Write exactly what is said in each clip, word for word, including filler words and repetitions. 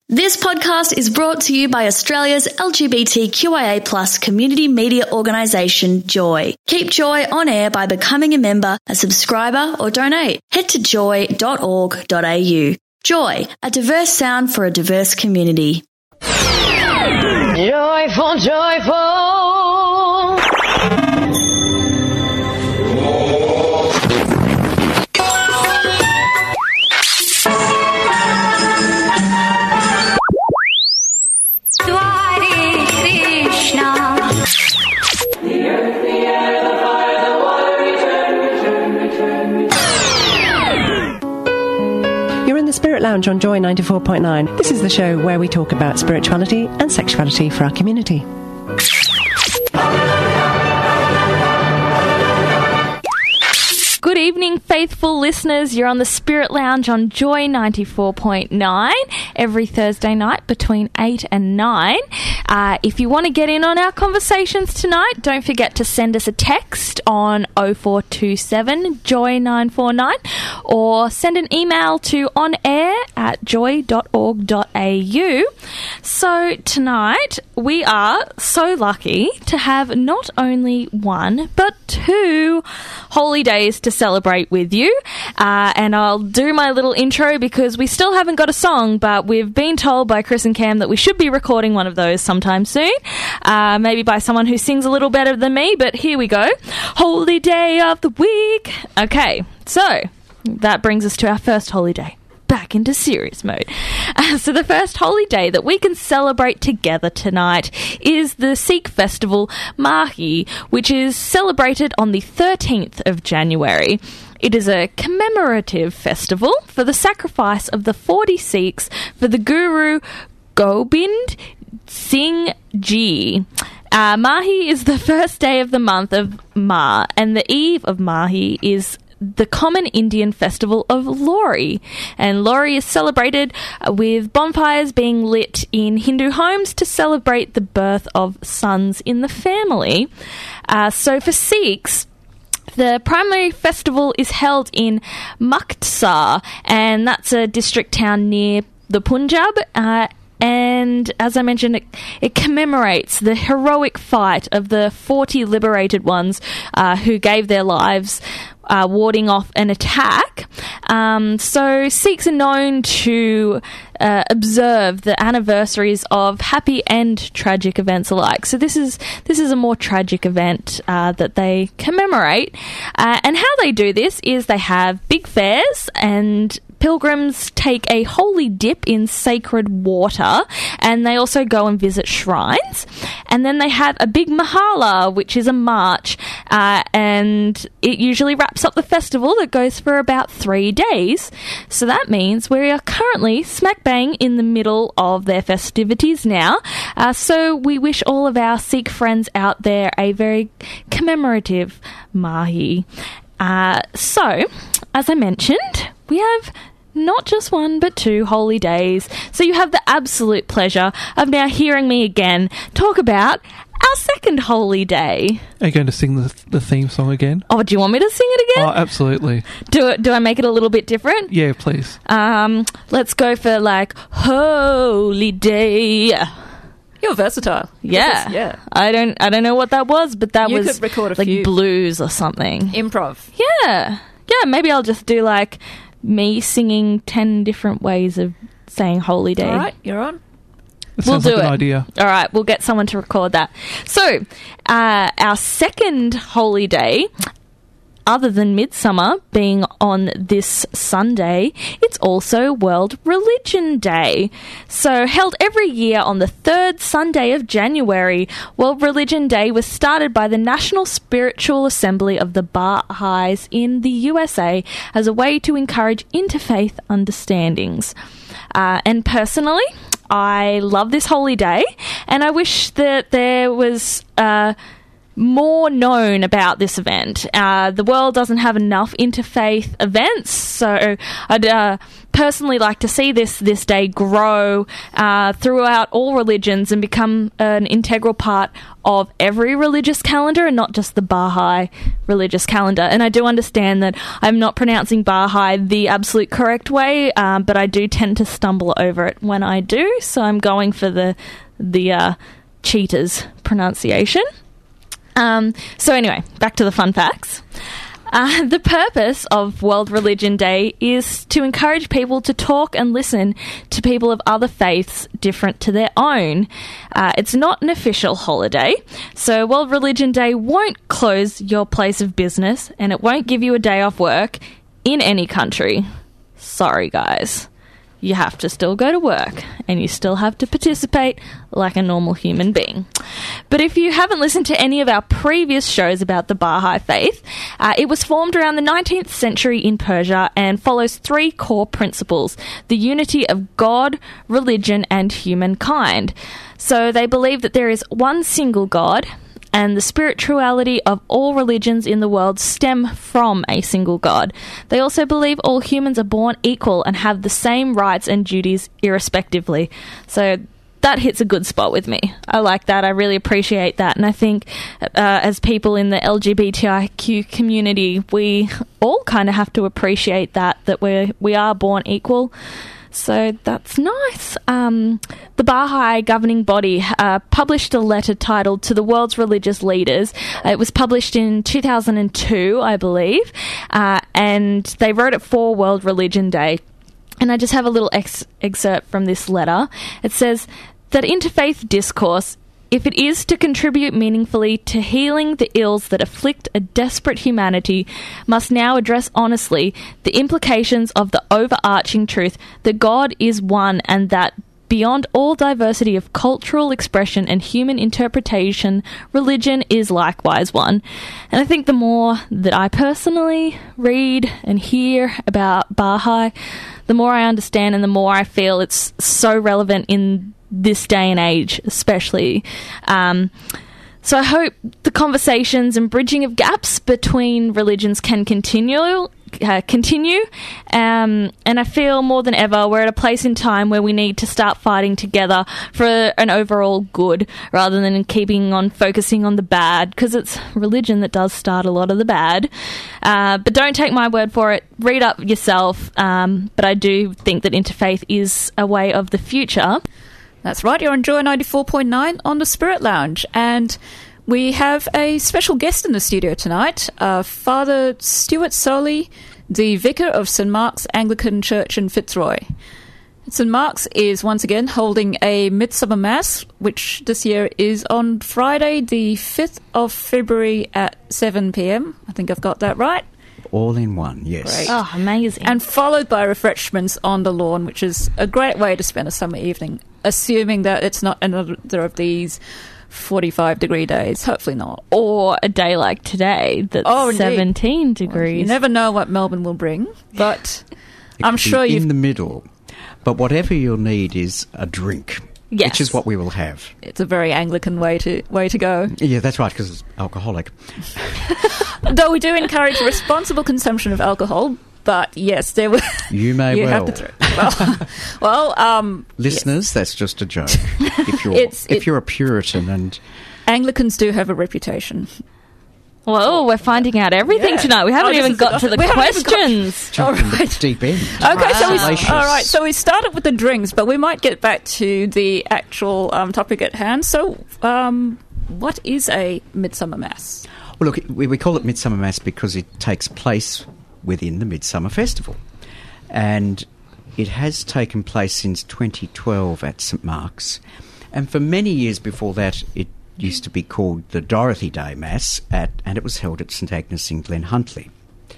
This podcast is brought to you by Australia's L G B T Q I A plus community media organisation, Joy. Keep Joy on air by becoming a member, a subscriber or donate. Head to joy dot org dot a u. Joy, a diverse sound for a diverse community. Joyful, joyful. Spirit Lounge on Joy ninety-four point nine. This is the show where we talk about spirituality and sexuality for our community. Good evening, faithful listeners. You're on the Spirit Lounge on Joy ninety-four point nine every Thursday night between eight and nine. Uh, if you want to get in on our conversations tonight, don't forget to send us a text on oh four two seven joy nine four nine or send an email to onair at joy dot org dot a u. So tonight we are so lucky to have not only one but two holy days to celebrate with you, uh, and I'll do my little intro because we still haven't got a song, but we've been told by Chris and Cam that we should be recording one of those sometime soon, uh, maybe by someone who sings a little better than me, but here we go. Holy day of the week. Okay, so that brings us to our first holy day. Back into serious mode. Uh, so the first holy day that we can celebrate together tonight is the Sikh festival Mahi, which is celebrated on the thirteenth of January. It is a commemorative festival for the sacrifice of the forty Sikhs for the Guru Gobind Singh Ji. Uh, Mahi is the first day of the month of Ma, and the eve of Mahi is the common Indian festival of Lohri. And Lohri is celebrated with bonfires being lit in Hindu homes to celebrate the birth of sons in the family. Uh, so for Sikhs, the primary festival is held in Muktsar, and that's a district town near the Punjab. Uh, And as I mentioned, it, it commemorates the heroic fight of the forty liberated ones uh, who gave their lives uh, warding off an attack. Um, so Sikhs are known to uh, observe the anniversaries of happy and tragic events alike. So this is this is a more tragic event uh, that they commemorate. Uh, and how they do this is they have big fairs, and pilgrims take a holy dip in sacred water, and they also go and visit shrines. And then they have a big mahala, which is a march, uh, and it usually wraps up the festival that goes for about three days. So that means we are currently smack bang in the middle of their festivities now. Uh, so we wish all of our Sikh friends out there a very commemorative Mahi. Uh, so, as I mentioned, we have not just one, but two holy days. So you have the absolute pleasure of now hearing me again talk about our second holy day. Are you going to sing the, the theme song again? Oh, do you want me to sing it again? Oh, absolutely. Do it. Do I make it a little bit different? Yeah, please. Um, let's go for like holy day. You're versatile. Yeah, is, yeah. I don't. I don't know what that was, but that you was could record a like few. blues or something. Improv. Yeah, yeah. Maybe I'll just do like me singing ten different ways of saying holy day. All right, you're on. That We'll sounds do like it. an idea. All right, we'll get someone to record that. So, uh, our second holy day, other than Midsummer being on this Sunday, it's also World Religion Day. So, held every year on the third Sunday of January, World Religion Day was started by the National Spiritual Assembly of the Baha'is in the U S A as a way to encourage interfaith understandings. Uh, and personally, I love this holy day, and I wish that there was uh, more known about this event. Uh, the world doesn't have enough interfaith events, so I'd uh, personally like to see this this day grow uh, throughout all religions and become an integral part of every religious calendar and not just the Baha'i religious calendar. And I do understand that I'm not pronouncing Baha'i the absolute correct way, um, but I do tend to stumble over it when I do, so I'm going for the, the uh, cheaters pronunciation. Um, so anyway, back to the fun facts. Uh, the purpose of World Religion Day is to encourage people to talk and listen to people of other faiths different to their own. Uh, it's not an official holiday, so World Religion Day won't close your place of business and it won't give you a day off work in any country. Sorry, guys. You have to still go to work and you still have to participate like a normal human being. But if you haven't listened to any of our previous shows about the Baha'i faith, uh, it was formed around the nineteenth century in Persia and follows three core principles: the unity of God, religion, and humankind. So they believe that there is one single God, and the spirituality of all religions in the world stem from a single God. They also believe all humans are born equal and have the same rights and duties irrespectively. So that hits a good spot with me. I like that. I really appreciate that. And I think uh, as people in the L G B T I Q community, we all kind of have to appreciate that, that we're, we are born equal. So that's nice. Um, the Baha'i governing body uh, published a letter titled To the World's Religious Leaders. Uh, it was published in two thousand two, I believe, uh, and they wrote it for World Religion Day. And I just have a little ex- excerpt from this letter. It says that interfaith discourse, if it is to contribute meaningfully to healing the ills that afflict a desperate humanity, must now address honestly the implications of the overarching truth that God is one and that beyond all diversity of cultural expression and human interpretation, religion is likewise one. And I think the more that I personally read and hear about Baha'i, the more I understand and the more I feel it's so relevant in this day and age, especially. Um, so I hope the conversations and bridging of gaps between religions can continue. Uh, continue um, and I feel more than ever we're at a place in time where we need to start fighting together for an overall good rather than keeping on focusing on the bad, because it's religion that does start a lot of the bad. Uh, but don't take my word for it, read up yourself, um, but I do think that interfaith is a way of the future. That's right, you're on Joy ninety-four point nine on the Spirit Lounge, and we have a special guest in the studio tonight, uh, Father Stuart Soley, the Vicar of Saint Mark's Anglican Church in Fitzroy. Saint Mark's is once again holding a Midsummer Mass, which this year is on Friday, the fifth of February at seven p.m. I think I've got that right. All in one, yes. Great. Oh, amazing. And followed by refreshments on the lawn, which is a great way to spend a summer evening, assuming that it's not another of these forty-five degree days. Hopefully not. Or a day like today that's oh, seventeen degrees. Well, you never know what Melbourne will bring, but I'm sure you you've... in the middle. But whatever you'll need is a drink, yes. which is what we will have. It's a very Anglican way to way to go. Yeah, that's right, because it's alcoholic. Though we do encourage responsible consumption of alcohol, but yes, there were... You may you well. Have to well, well um, listeners, yes. that's just a joke. If you're It's- if it- you're a Puritan and Anglicans do have a reputation. Well, we're finding out everything Yeah. thanked We haven't Oh, this even is got the- to the we haven't even got- questions. jumping All right. the deep end. Okay, so we Salacious. all right. So we started with the drinks, but we might get back to the actual um, topic at hand. So, um, what is a Midsummer Mass? Well, look, we, we call it Midsummer Mass because it takes place within the Midsummer Festival. And it has taken place since twenty twelve at Saint Mark's. And for many years before that, it used to be called the Dorothy Day Mass, at, and it was held at St Agnes in Glenhuntly.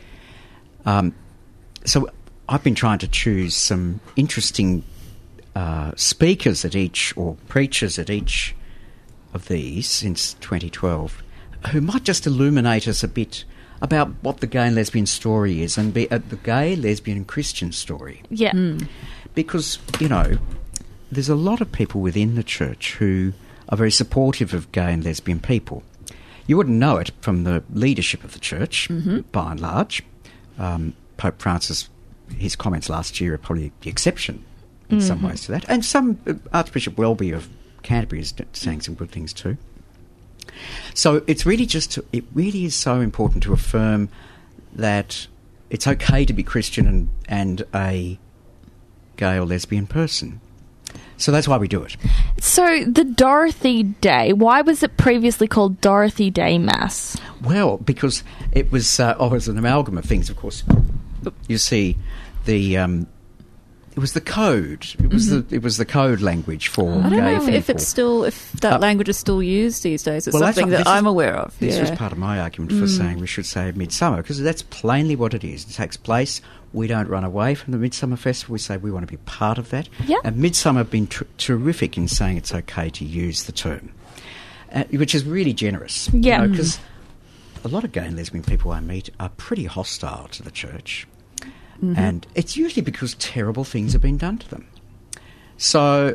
Um, so I've been trying to choose some interesting uh, speakers at each, or preachers at each of these since twenty twelve, who might just illuminate us a bit about what the gay and lesbian story is, and be uh, the gay, lesbian and Christian story. Yeah. Mm. Because, you know, there's a lot of people within the church who are very supportive of gay and lesbian people. You wouldn't know it from the leadership of the church, Mm-hmm. by and large. Um, Pope Francis, his comments last year are probably the exception in Mm-hmm. some ways to that. And some uh, Archbishop Welby of Canterbury is saying some good things too. So it's really just, to, it really is so important to affirm that it's okay to be Christian and, and a gay or lesbian person. So that's why we do it. So the Dorothy Day, why was it previously called Dorothy Day Mass? Well, because it was, uh, oh, it was an amalgam of things, of course. You see, the um, it was the code. It was Mm-hmm. the it was the code language for I don't gay know if, people. if it's still if that Uh, language is still used these days. It's Well, that's something what- that this is- I'm aware of. This yeah. was part of my argument for Mm. saying we should say Midsummer, because that's plainly what it is. It takes place. We don't run away from the Midsummer Festival. We say we want to be part of that. Yeah. And Midsummer have been tr- terrific in saying it's okay to use the term, uh, which is really generous. Yeah. Because a lot of gay and lesbian people I meet are pretty hostile to the church. Mm-hmm. And it's usually because terrible things have been done to them. So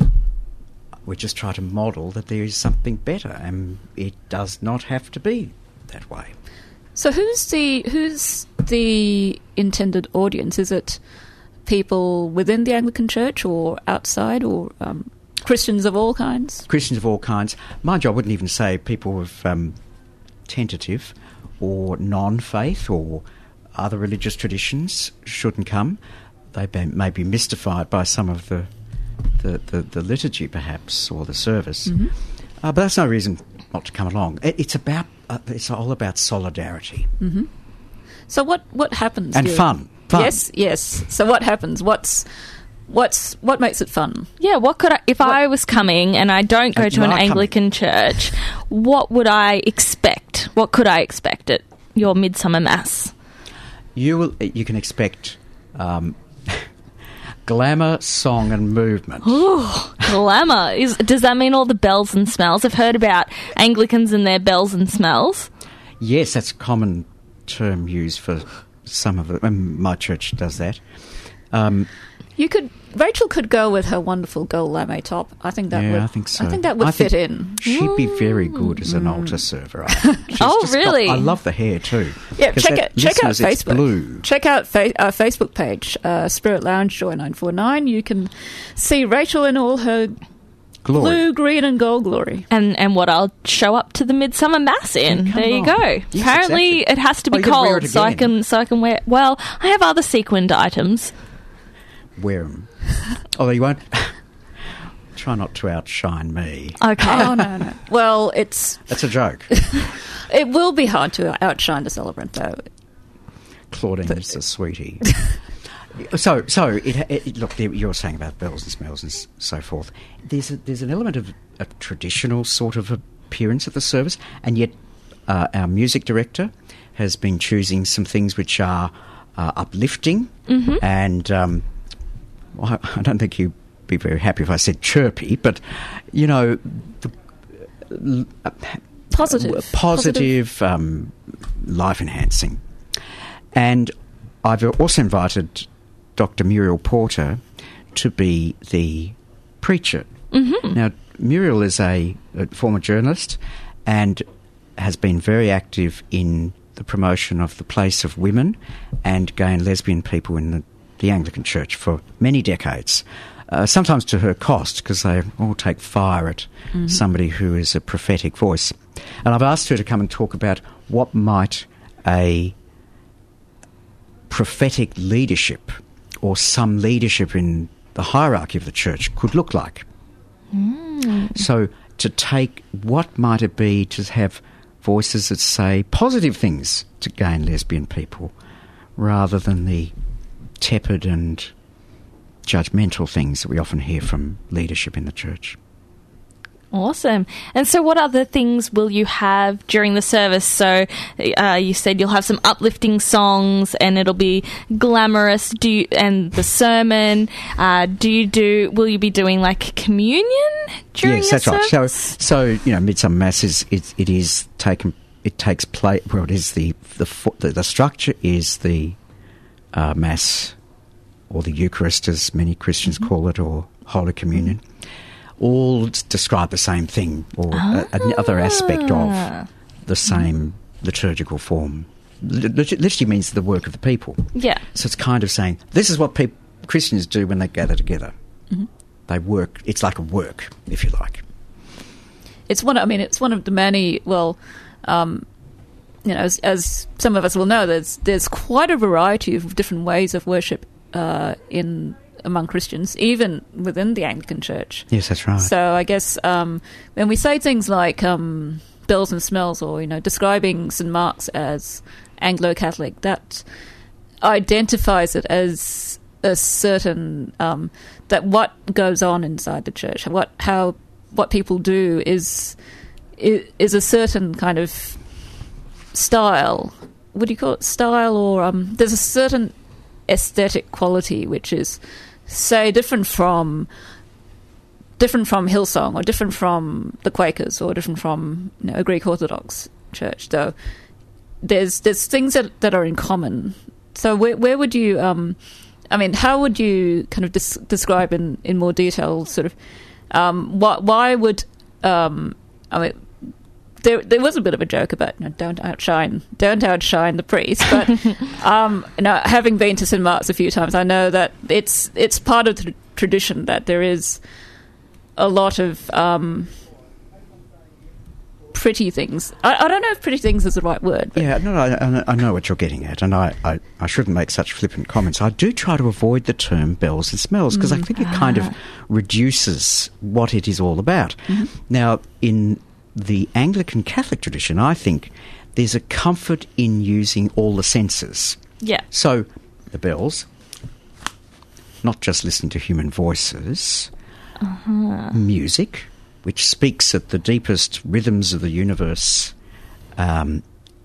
we just try to model that there is something better, and it does not have to be that way. So who's the who's the intended audience? Is it people within the Anglican Church or outside, or um, Christians of all kinds? Christians of all kinds. Mind you, I wouldn't even say people of um, tentative or non-faith or other religious traditions shouldn't come. They be, may be mystified by some of the the, the, the liturgy, perhaps, or the service. Mm-hmm. Uh, but that's no reason not to come along. It, it's about uh, it's all about solidarity Mm-hmm. So what what happens? and during- fun. Fun. Yes, yes. So what happens? What's what's what makes it fun? Yeah, what could I, if I was coming and I don't go And to you an are coming. Anglican church, what would I expect? What could I expect at your Midsummer Mass? You will. You can expect um, glamour, song, and movement. Ooh, glamour. Is, does that mean all the bells and smells? I've heard about Anglicans and their bells and smells. Yes, that's a common term used for some of it. Um, my church does that. Um, You could Rachel could go with her wonderful gold lame top. I think that yeah, would. I think so. I think that would I fit think in. She'd be very good as an altar server. I think. She's Oh, just got- really? I love the hair too. Yeah, 'Cause check that- out check out listeners, it's Facebook. blue. Check out fa- our Facebook page, uh, Spirit Lounge Joy nine four nine. You can see Rachel in all her Glory. blue, green, and gold glory. And and what I'll show up to the Midsummer Mass in. Come There you on. go. Yes, Apparently, exactly. it has to Oh, be you can wear cold, it so I again. can so I can wear. Well, I have other sequined items. Wear them. Although you won't. Try not to outshine me. Okay. Oh no, no. Well, it's That's a joke. it will be hard to outshine the celebrant, though. Claudine is a sweetie. So, so it, it, look, you're saying about bells and smells and s- so forth. There's a, there's an element of a traditional sort of appearance at the service, and yet uh, our music director has been choosing some things which are uh, uplifting, Mm-hmm. and um, well, I, I don't think you'd be very happy if I said chirpy, but you know, the, uh, Positive. positive, um, life enhancing. And I've also invited Doctor Muriel Porter to be the preacher. Mm-hmm. Now, Muriel is a, a former journalist and has been very active in the promotion of the place of women and gay and lesbian people in the, the Anglican Church for many decades. Uh, sometimes to her cost, because they all take fire at mm-hmm. somebody who is a prophetic voice. And I've asked her to come and talk about what might a prophetic leadership or some leadership in the hierarchy of the church could look like. Mm. So to take, what might it be to have voices that say positive things to gay and lesbian people rather than the tepid and judgmental things that we often hear from leadership in the church. Awesome. And so what other things will you have during the service? So uh, you said you'll have some uplifting songs and it'll be glamorous. Do you, and the sermon, uh, do you do, will you be doing like communion during yes, your that's right. service? So, so you know, Midsummer Mass is, it, it is taken, it takes place, well, it is the, the, the, the structure is the uh, Mass or the Eucharist, as many Christians mm-hmm. call it, or Holy Communion. Mm-hmm. All describe the same thing, or ah. a, another aspect of the same liturgical form. Lit- Liturgy means the work of the people. Yeah. So it's kind of saying, this is what peop Christians do when they gather together. Mm-hmm. They work. It's like a work, if you like. It's one. I mean, it's one of the many. Well, um, you know, as, as some of us will know, there's there's quite a variety of different ways of worship uh, in among Christians, even within the Anglican Church. Yes, that's right. So I guess um, when we say things like um, bells and smells, or you know, describing Saint Mark's as Anglo-Catholic, that identifies it as a certain um, that what goes on inside the church, what how what people do is is, is a certain kind of style. What do you call it? Style, or um, there's a certain aesthetic quality which is, say, different from different from Hillsong, or different from the Quakers, or different from you know, a Greek Orthodox church. Though there's there's things that, that are in common. So where where would you um, I mean, how would you kind of des- describe in, in more detail, sort of, um, what, why would, um, I mean, there there was a bit of a joke about, you know, don't outshine, don't outshine the priest, but, um, you know, having been to Saint Mark's a few times, I know that it's it's part of the tradition that there is a lot of um, pretty things. I, I don't know if pretty things is the right word. But yeah, no, I, I know what you're getting at, and I, I, I shouldn't make such flippant comments. I do try to avoid the term bells and smells, because mm. I think it kind of reduces what it is all about. Mm-hmm. Now, in the Anglican Catholic tradition, I think there's a comfort in using all the senses. Yeah. So, the bells, not just listening to human voices, uh-huh. music, which speaks at the deepest rhythms of the universe, um,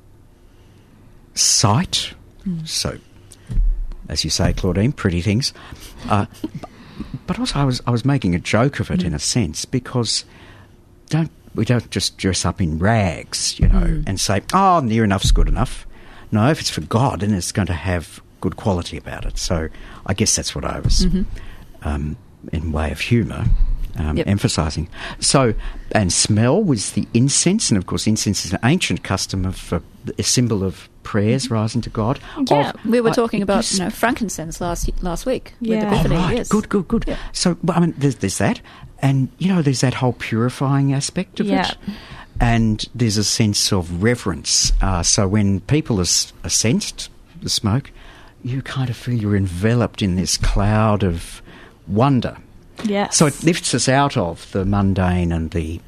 sight, mm. so, as you say, Claudine, pretty things. Uh, but also I was I was making a joke of it mm. in a sense, because don't we don't just dress up in rags, you know, mm. and say, oh, near enough's good enough. No, if it's for God, then it's going to have good quality about it. So I guess that's what I was, mm-hmm. um, in way of humour, Um, yep. emphasising. So, and smell was the incense, and of course incense is an ancient custom of uh, a symbol of prayers mm-hmm. rising to God. Yeah, of, we were talking uh, about you know, frankincense last last week yeah. with Epiphany. Oh, right. Yes. Good, good, good. Yeah. So, well, I mean, there's, there's that, and you know, there's that whole purifying aspect of yeah. it, and there's a sense of reverence. Uh, so when people are, are sensed the smoke, you kind of feel you're enveloped in this cloud of wonder. Yes. So it lifts us out of the mundane and the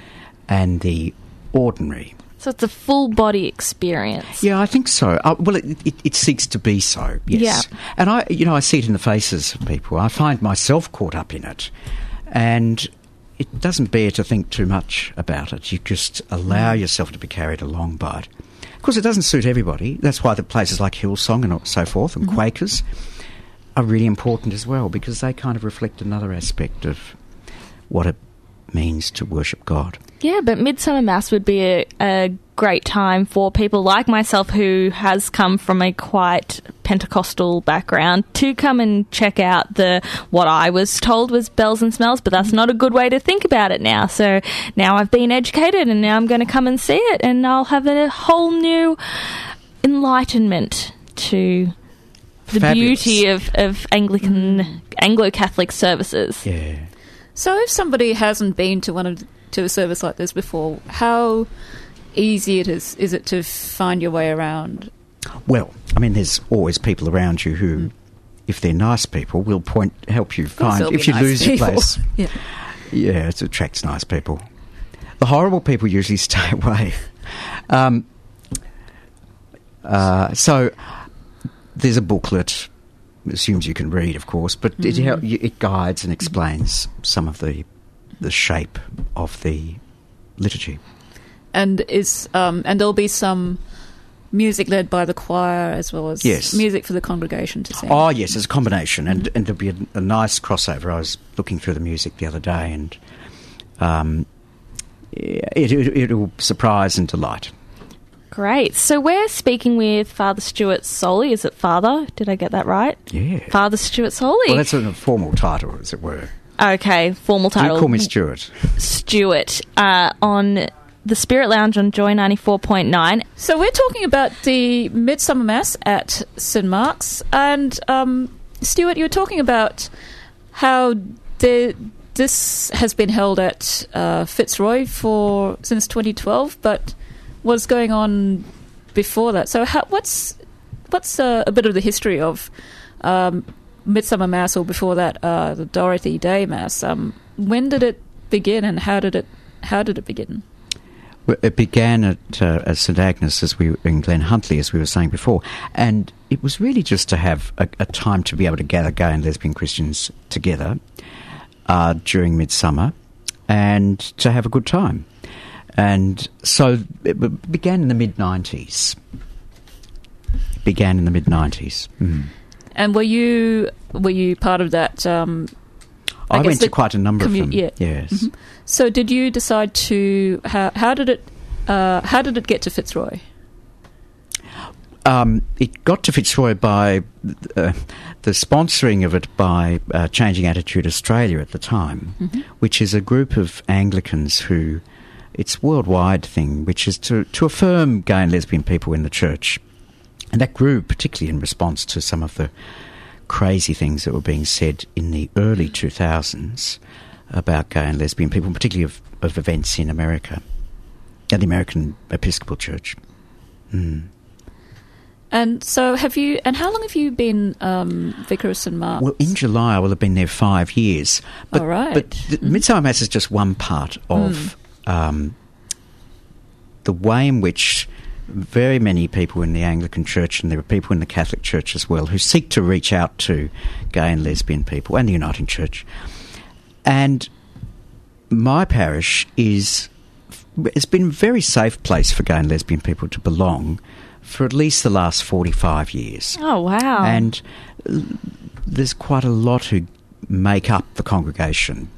and the ordinary. So it's a full body experience. Yeah, I think so. Uh, well, it, it, it seeks to be so. Yes. Yeah. And I, you know, I see it in the faces of people. I find myself caught up in it, and it doesn't bear to think too much about it. You just allow yourself to be carried along by it. Of course, it doesn't suit everybody. That's why the places like Hillsong and so forth, and mm-hmm. Quakers, are really important as well, because they kind of reflect another aspect of what it means to worship God. Yeah, but Midsummer Mass would be a, a great time for people like myself, who has come from a quite Pentecostal background, to come and check out the what I was told was bells and smells, but that's not a good way to think about it now. So now I've been educated, and now I'm going to come and see it, and I'll have a whole new enlightenment to the Fabulous. beauty of, of Anglican, mm. Anglo-Catholic services. Yeah. So if somebody hasn't been to one of the, to a service like this before, how easy it is is it to find your way around? Well, I mean, there's always people around you who, mm. if they're nice people, will point help you find. If you nice lose people. your place, yeah, yeah, it attracts nice people. The horrible people usually stay away. Um, uh, so. There's a booklet, assumes you can read, of course, but mm-hmm. it, it guides and explains some of the the shape of the liturgy. And is um, and there'll be some music led by the choir as well as yes. music for the congregation to sing. Oh, yes, it's a combination, and, mm-hmm. and there'll be a, a nice crossover. I was looking through the music the other day, and um, it, it, it'll surprise and delight. Great. So we're speaking with Father Stuart Soley. Is it Father? Did I get that right? Yeah. Father Stuart Soley. Well, that's a formal title, as it were. Okay, formal title. You call me Stuart. Stuart, uh, on the Spirit Lounge on Joy ninety-four point nine. So we're talking about the Midsummer Mass at Saint Mark's, and um, Stuart, you were talking about how the, this has been held at uh, Fitzroy for since twenty twelve, but what's going on before that? So how, what's what's uh, a bit of the history of um, Midsummer Mass, or before that, uh, the Dorothy Day Mass? Um, when did it begin, and how did it how did it begin? Well, it began at, uh, at St Agnes, as we in Glen Huntly, as we were saying before, and it was really just to have a, a time to be able to gather gay and lesbian Christians together uh, during Midsummer, and to have a good time. And so it began in the mid nineties. Began in the mid nineties. Mm. And were you were you part of that? Um, I, I guess went the to quite a number commu- of them. Yeah. Yes. Mm-hmm. So, did you decide to how, how did it uh, how did it get to Fitzroy? Um, it got to Fitzroy by uh, the sponsoring of it by uh, Changing Attitude Australia at the time, mm-hmm. which is a group of Anglicans who, it's a worldwide thing, which is to, to affirm gay and lesbian people in the church. And that grew particularly in response to some of the crazy things that were being said in the early two thousands about gay and lesbian people, particularly of, of events in America, and the American Episcopal Church. Mm. And so have you, and how long have you been um, Vicar of Saint Mark's? Well, in July I will have been there five years. But, All right. But the mm-hmm. Midsummer Mass is just one part of mm. um, the way in which very many people in the Anglican Church, and there are people in the Catholic Church as well, who seek to reach out to gay and lesbian people, and the Uniting Church. And my parish is, it's been a very safe place for gay and lesbian people to belong for at least the last forty-five years. Oh, wow. And there's quite a lot who make up the congregation.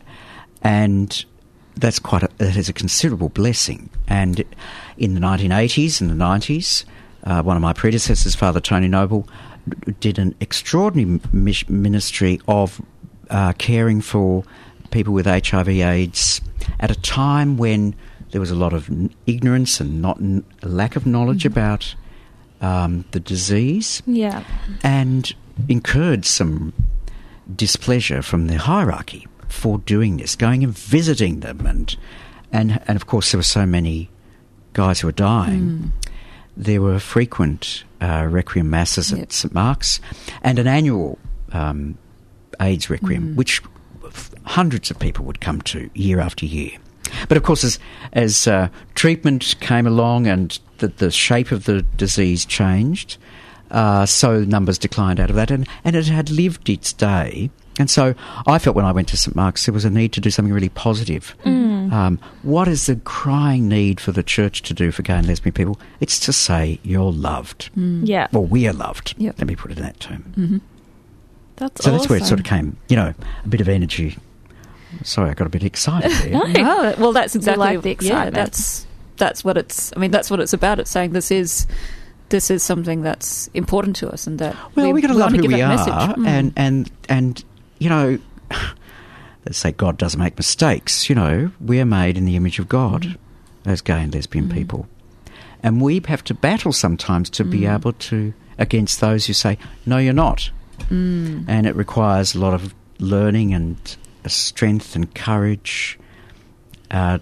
And that's quite a, that is a considerable blessing. And in the nineteen eighties and the nineties, uh, one of my predecessors, Father Tony Noble, d- did an extraordinary mis- ministry of uh, caring for people with H I V AIDS at a time when there was a lot of n- ignorance and not n- a lack of knowledge mm-hmm. about um, the disease. Yeah. And incurred some displeasure from the hierarchy for doing this, going and visiting them, and and and of course there were so many guys who were dying. Mm. There were frequent uh, requiem masses yep. at Saint Mark's, and an annual um, AIDS requiem, mm. which f- hundreds of people would come to year after year. But of course, as as uh, treatment came along and the, the shape of the disease changed, uh, so numbers declined out of that, and, and it had lived its day. And so I felt when I went to Saint Mark's there was a need to do something really positive. Mm. Um, what is the crying need for the church to do for gay and lesbian people? It's to say you're loved. Mm. Yeah. Well, we are loved. Yep. Let me put it in that term. Mm-hmm. That's so awesome. that's where it sort of came, you know, a bit of energy. Sorry, I got a bit excited there. no. no, well, that's exactly like the excitement. Yeah, that's that's what it's. I mean, that's what it's about. It's saying this is this is something that's important to us, and that well, we, we got to we love want who to give we that are, message. Mm. and and and you know, let's say God doesn't make mistakes. You know, we're made in the image of God mm. as gay and lesbian mm. people, and we have to battle sometimes to mm. be able to against those who say no, you're not, mm. and it requires a lot of learning and strength and courage uh,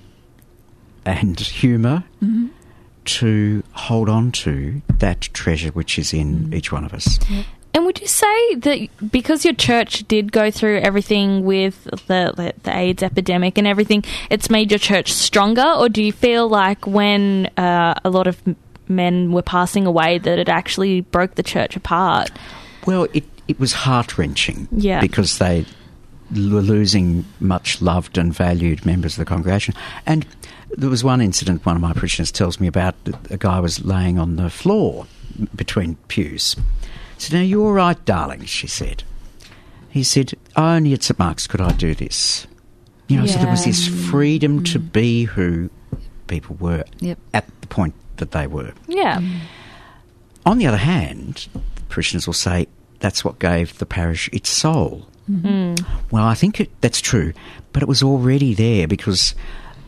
and humour mm-hmm. to hold on to that treasure which is in mm. each one of us. Yeah. And would you say that because your church did go through everything with the, the, the AIDS epidemic and everything, it's made your church stronger? Or do you feel like when uh, a lot of men were passing away that it actually broke the church apart? Well, it, it was heart-wrenching yeah. because they were losing much loved and valued members of the congregation. And there was one incident one of my parishioners tells me about. A guy was laying on the floor between pews. I said, "Now, you all right, darling?" she said. He said, "Only at Saint Mark's could I do this." You know, yeah. so there was this freedom mm. to be who people were yep. at the point that they were. Yeah. Mm. On the other hand, parishioners will say, that's what gave the parish its soul. Mm-hmm. Well, I think it, that's true, but it was already there because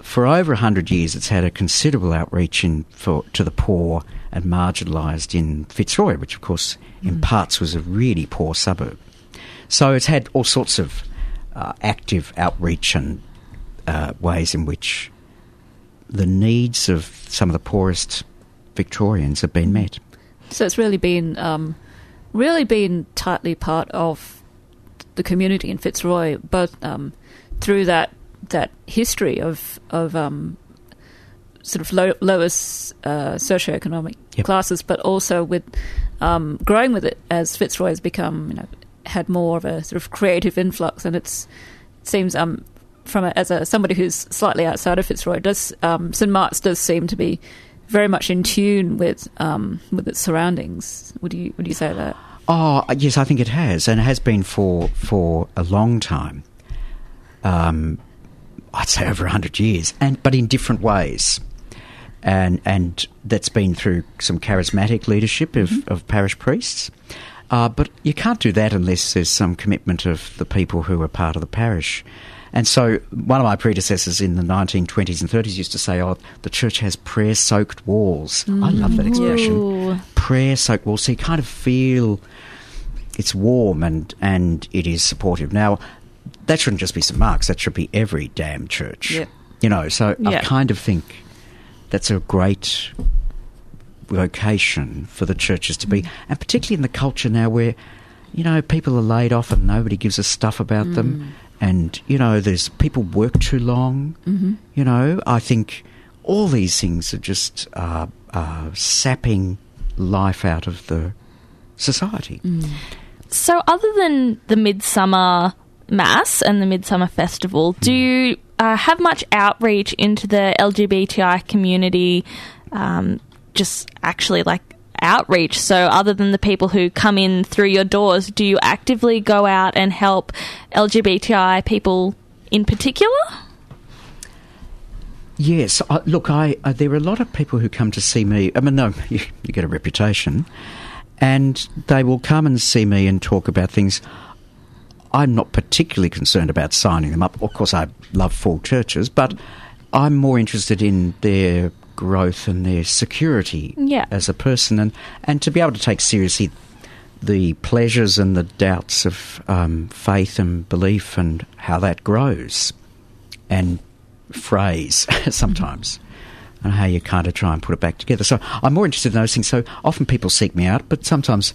for over one hundred years, it's had a considerable outreach in, for, to the poor and marginalised in Fitzroy, which, of course, in mm. parts was a really poor suburb. So it's had all sorts of uh, active outreach and uh, ways in which the needs of some of the poorest Victorians have been met. So it's really been um, really been tightly part of the community in Fitzroy, both um, through that that history of of um, sort of low, lowest uh, socioeconomic yep. classes, but also with um, growing with it as Fitzroy has become, you know, had more of a sort of creative influx, and it's it seems um from a, as a somebody who's slightly outside of Fitzroy, does um, Saint Mark's does seem to be very much in tune with um, with its surroundings. Would you would you say that? Oh yes, I think it has, and it has been for for a long time. Um, I'd say over a hundred years, and but in different ways, and and that's been through some charismatic leadership of, mm-hmm. of parish priests. Uh, but you can't do that unless there's some commitment of the people who are part of the parish. And so one of my predecessors in the nineteen twenties and thirties used to say, oh, the church has prayer-soaked walls. Mm. I love that expression. Ooh. Prayer-soaked walls. So you kind of feel it's warm and, and it is supportive. Now, that shouldn't just be Saint Mark's. That should be every damn church. Yep. You know, so yep. I kind of think that's a great vocation for the churches to be, and particularly in the culture now where, you know, people are laid off and nobody gives a stuff about mm. them, and, you know, there's people work too long. Mm-hmm. You know, I think all these things are just uh, uh, sapping life out of the society. Mm. So other than the Midsummer Mass and the Midsummer Festival, do you uh, have much outreach into the L G B T I community, um, just actually like outreach? So other than the people who come in through your doors, do you actively go out and help L G B T I people in particular? Yes. I, look, I, I there are a lot of people who come to see me. I mean, no, you, you get a reputation, and they will come and see me and talk about things. I'm not particularly concerned about signing them up. Of course, I love full churches, but I'm more interested in their growth and their security yeah. as a person, and, and to be able to take seriously the pleasures and the doubts of um, faith and belief and how that grows and frays sometimes, mm-hmm. and how you kind of try and put it back together. So I'm more interested in those things. So often people seek me out, but sometimes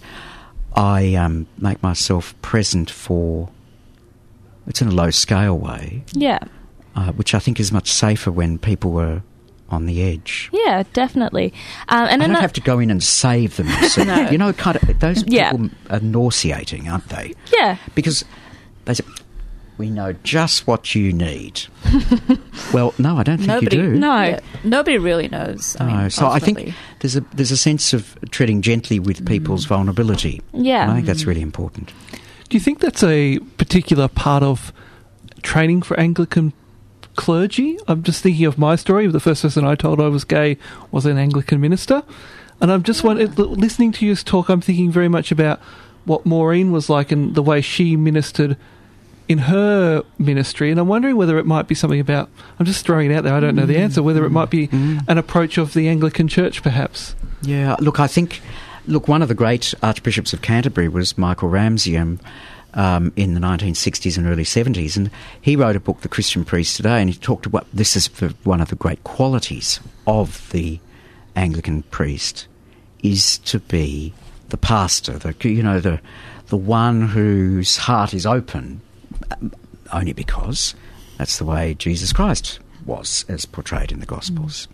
I um, make myself present for, it's in a low-scale way. Yeah. Uh, which I think is much safer when people were on the edge. Yeah, definitely. Um, and I don't not- have to go in and save them. So, no. You know, kind of those people yeah. are nauseating, aren't they? Yeah. Because they say, we know just what you need. Well, no, I don't think nobody, you do. No, yeah. Nobody really knows. I no, mean, so ultimately. I think there's a there's a sense of treading gently with people's mm. vulnerability. Yeah. And I think mm. that's really important. Do you think that's a particular part of training for Anglican clergy? I'm just thinking of my story. The first person I told I was gay was an Anglican minister. And I'm just yeah. wondering, listening to you talk, I'm thinking very much about what Maureen was like and the way she ministered in her ministry, and I'm wondering whether it might be something about, I'm just throwing it out there, I don't know the answer, whether it might be mm. an approach of the Anglican Church, perhaps. Yeah, look, I think, look, one of the great Archbishops of Canterbury was Michael Ramsey um, um, in the nineteen sixties and early seventies, and he wrote a book, The Christian Priest Today, and he talked about, this is the, one of the great qualities of the Anglican priest, is to be the pastor, the you know, the the one whose heart is open, only because that's the way Jesus Christ was, as portrayed in the Gospels.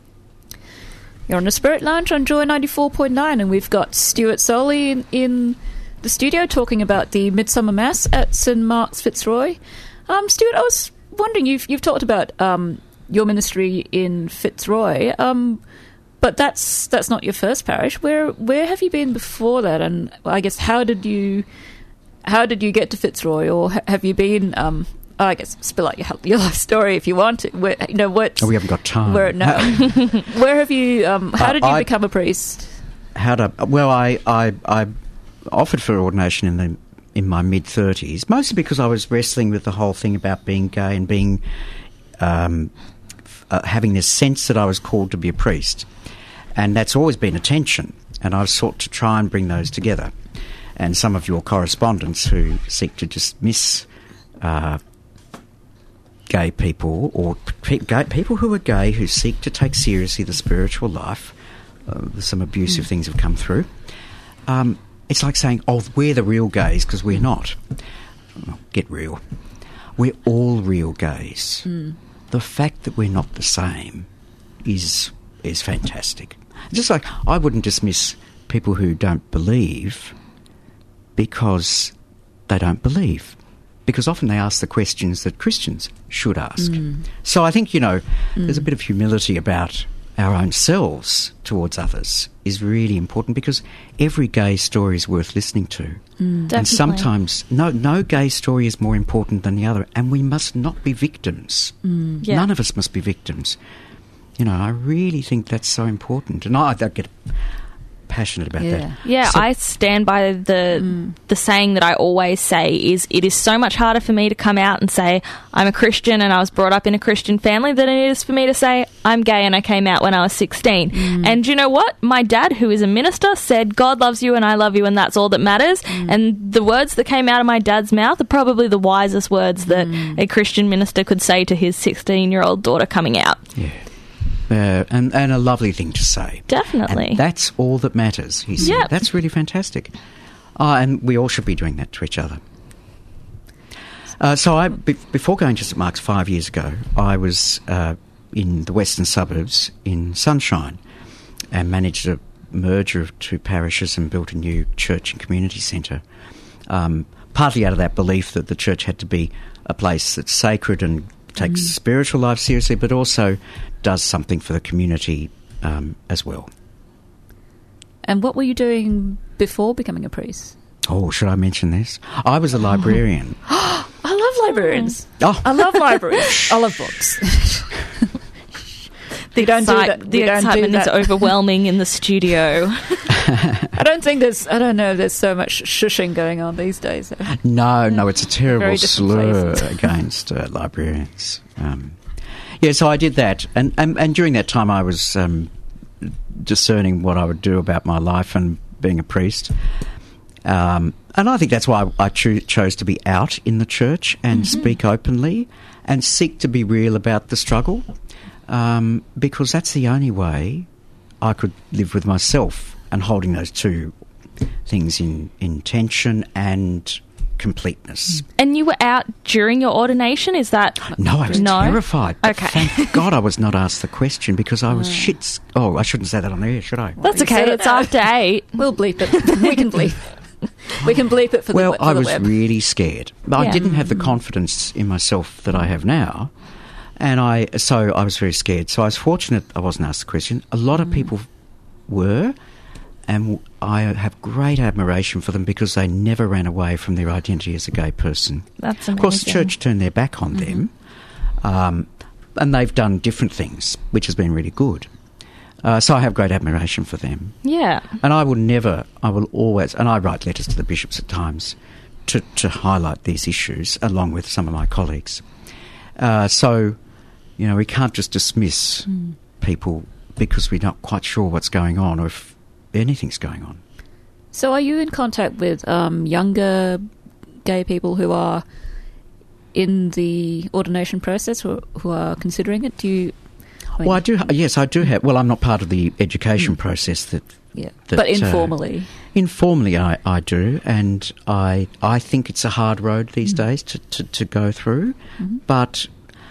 You're on the Spirit Lounge on Joy ninety-four point nine, and we've got Stuart Soley in, in the studio talking about the Midsummer Mass at Saint Mark's Fitzroy. Um, Stuart, I was wondering, you've you've talked about um, your ministry in Fitzroy, um, but that's that's not your first parish. Where where have you been before that? And I guess how did you how did you get to Fitzroy, or ha- have you been? Um, oh, I guess spill out your your life story if you want to. Where, you know what? Oh, we haven't got time. Where, no. Where have you? Um, how did you uh, I, become a priest? How to? Well, I I, I offered for ordination in the in my mid thirties, mostly because I was wrestling with the whole thing about being gay and being um, uh, having this sense that I was called to be a priest. And that's always been a tension, and I've sought to try and bring those together. And some of your correspondents who seek to dismiss uh, gay people, or pe- gay, people who are gay who seek to take seriously the spiritual life, uh, some abusive mm. things have come through. Um, it's like saying, oh, we're the real gays, because we're not. Well, get real. We're all real gays. Mm. The fact that we're not the same is is fantastic. Just like I wouldn't dismiss people who don't believe because they don't believe. Because often they ask the questions that Christians should ask. Mm. So I think, you know, mm. there's a bit of humility about our own selves towards others is really important, because every gay story is worth listening to. Mm. And sometimes no no gay story is more important than the other, and we must not be victims. Mm. Yeah. None of us must be victims. You know, I really think that's so important, and I, I get passionate about yeah. that. Yeah, So- I stand by the Mm. the saying that I always say is, it is so much harder for me to come out and say I'm a Christian and I was brought up in a Christian family than it is for me to say I'm gay and I came out when I was sixteen. Mm. And you know what? My dad, who is a minister, said God loves you and I love you and that's all that matters. Mm. And the words that came out of my dad's mouth are probably the wisest words that Mm. a Christian minister could say to his sixteen-year-old daughter coming out. Yeah. Uh, and, and a lovely thing to say. Definitely. And that's all that matters, he said. Yep. That's really fantastic. Uh, and we all should be doing that to each other. Uh, so I, be, before going to St Mark's five years ago, I was uh, in the western suburbs in Sunshine and managed a merger of two parishes and built a new church and community centre, um, partly out of that belief that the church had to be a place that's sacred and takes mm. spiritual life seriously, but also does something for the community um, as well. And what were you doing before becoming a priest? Oh, should I mention this? I was a librarian. I love librarians. Oh. I love libraries. I love books. The, We don't do excite- that- the we don't do excitement is that. overwhelming in the studio. I don't think there's, I don't know, there's so much shushing going on these days. No, no, it's a terrible Very different slur places. against uh, librarians. Um, yeah, so I did that. And, and, and during that time I was um, discerning what I would do about my life and being a priest. Um, and I think that's why I cho- chose to be out in the church and Mm-hmm. speak openly and seek to be real about the struggle, um, because that's the only way I could live with myself, and holding those two things in, in tension and completeness. And you were out during your ordination? Is that... No, I was No? terrified. But Okay. thank God I was not asked the question, because I was shit... Oh, I shouldn't say that on the air, should I? That's You okay, said it's it. after eight. We'll bleep it. We can bleep. We can bleep it for Well, the, for I the was web. really scared. I Yeah. didn't have the confidence in myself that I have now, and I so I was very scared. So I was fortunate I wasn't asked the question. A lot of people were, and I have great admiration for them, because they never ran away from their identity as a gay person. That's amazing. Of course, the church turned their back on them, um, and they've done different things, which has been really good. Uh, so I have great admiration for them. Yeah. And I will never, I will always, and I write letters to the bishops at times to, to highlight these issues along with some of my colleagues. Uh, so, you know, we can't just dismiss Mm. people because we're not quite sure what's going on or if anything's going on. So are you in contact with um, younger gay people who are in the ordination process, who, who are considering it? Do you... I mean, Well, I do, yes, I do have, well, I'm not part of the education process that... yeah. that, But uh, informally. Informally, I, I do, and I I think it's a hard road these days to, to, to go through. But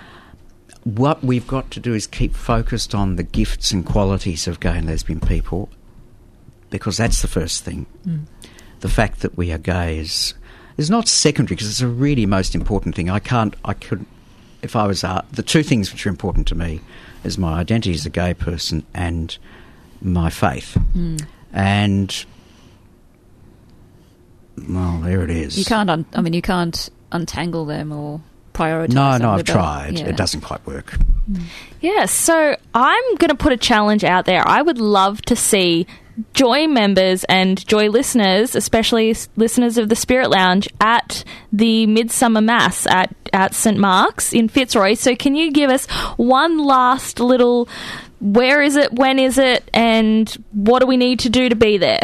what we've got to do is keep focused on the gifts and qualities of gay and lesbian people, because that's the first thing. The fact that we are gay is is not secondary, because it's a really most important thing. I can't, I could, if I was uh, the two things which are important to me is my identity as a gay person and my faith, and. Well, there it is. You can't, un- I mean, you can't untangle them or prioritise No, them no, I've without- tried. yeah. It doesn't quite work. Yeah, so I'm going to put a challenge out there. I would love to see Joy members and Joy listeners, especially s- listeners of the Spirit Lounge, at the Midsummer Mass at, at Saint Mark's in Fitzroy. So can you give us one last little, where is it, when is it, and what do we need to do to be there?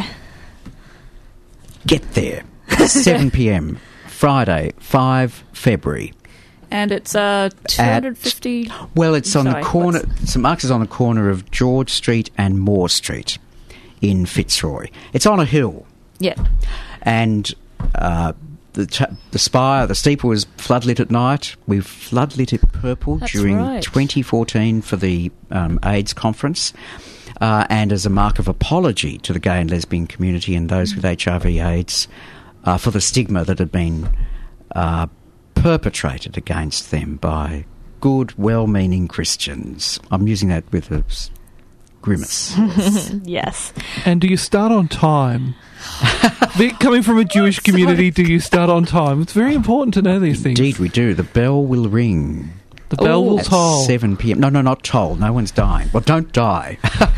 Get there. seven p.m. Friday, the fifth of February. And it's uh, two hundred fifty... At, well, it's on sorry, the corner... what's- Saint Mark's is on the corner of George Street and Moore Street in Fitzroy. It's on a hill. Yeah. And uh, the ch- the spire, the steeple was floodlit at night. We floodlit it purple That's during right. twenty fourteen for the um, AIDS conference. Uh, and as a mark of apology to the gay and lesbian community and those with H I V AIDS uh, for the stigma that had been uh, perpetrated against them by good, well-meaning Christians. I'm using that with a s- grimace. Yes. And do you start on time? Vic, coming from a Jewish community, do you start on time? It's very important to know these things. Indeed, we do. The bell will ring. The bell Ooh. will At toll. seven p.m. No, no, not toll. No one's dying. Well, don't die.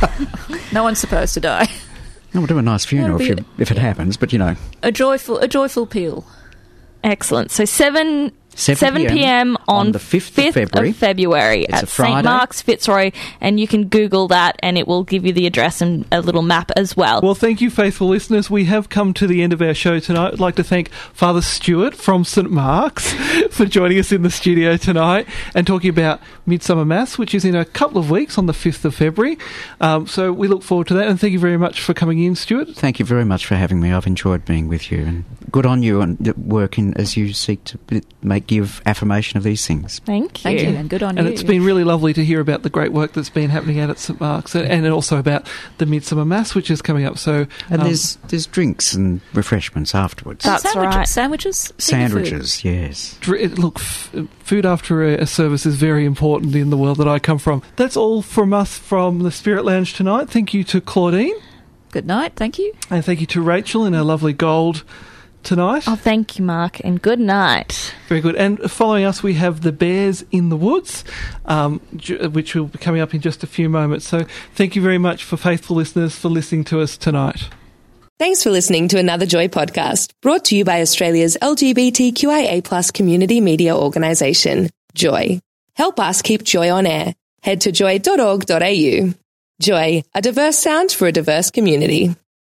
No one's supposed to die. No, we'll do a nice funeral if, That'll you, be- if it happens, but, you know. A joyful, a joyful peal. Excellent. So seven seven p.m. on, on the fifth of February. of February It's a at Saint Friday. Mark's, Fitzroy, and you can Google that and it will give you the address and a little map as well. Well, thank you, faithful listeners. We have come to the end of our show tonight. I'd like to thank Father Stewart from Saint Mark's for joining us in the studio tonight and talking about Midsummer Mass, which is in a couple of weeks on the fifth of February. Um, so we look forward to that, and thank you very much for coming in, Stuart. Thank you very much for having me. I've enjoyed being with you, and good on you and working as you seek to b- make give affirmation of these things. Thank you. Thank you, and good on And you. it's been really lovely to hear about the great work that's been happening out at Saint Mark's, and, and also about the Midsummer Mass, which is coming up. So, And um, there's there's drinks and refreshments afterwards. That's sandwiches, right. Sandwiches? Finger food. Sandwiches, yes. dr- look, f- food after a, a service is very important in the world that I come from. That's all from us from the Spirit Lounge tonight. Thank you to Claudine, Good night, thank you. and thank you to Rachel in our lovely gold tonight. Oh, thank you, Mark, and good night. Very good. And following us, we have the Bears in the Woods, um, ju- which will be coming up in just a few moments. So thank you very much for faithful listeners for listening to us tonight. Thanks for listening to another Joy podcast, brought to you by Australia's L G B T Q I A plus community media organisation, Joy. Help us keep Joy on air. Head to joy dot org dot a u. Joy, a diverse sound for a diverse community.